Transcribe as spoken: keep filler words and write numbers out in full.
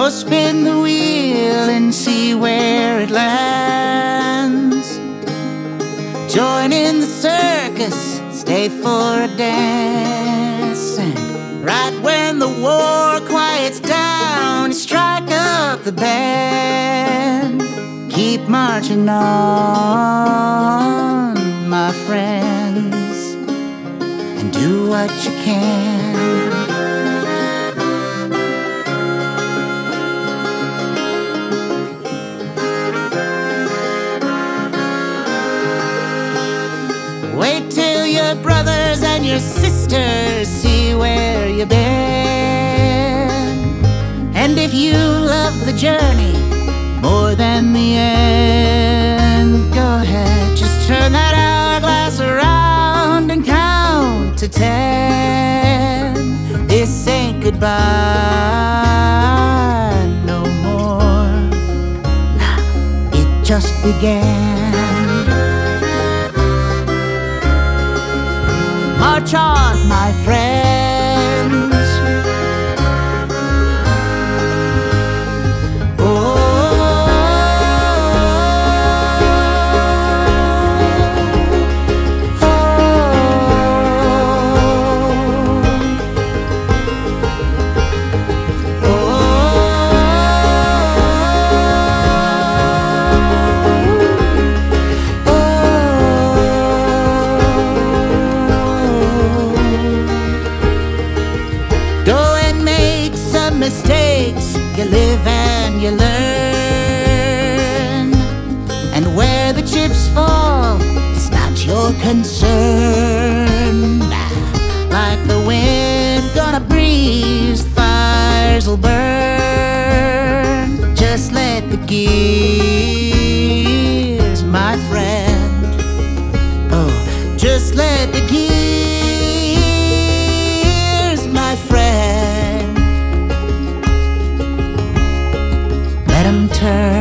Go spin the wheel and see where it lands. Join in the circus, stay for a dance. And right when the war quiets down, strike up the band. Keep marching on, my friends, and do what you can. Wait till your brothers and your sisters see where you've been. And if you love the journey more than the end, go ahead, just turn that hourglass around and count to ten. This ain't goodbye no more. Nah, it just began. March on, my friends. Oh, oh, oh, mistakes, you live and you learn. And where the chips fall, it's not your concern. Like the wind gonna breeze, fires will burn. Just let the gears, my friend, oh, just let the gears, my friend, turn.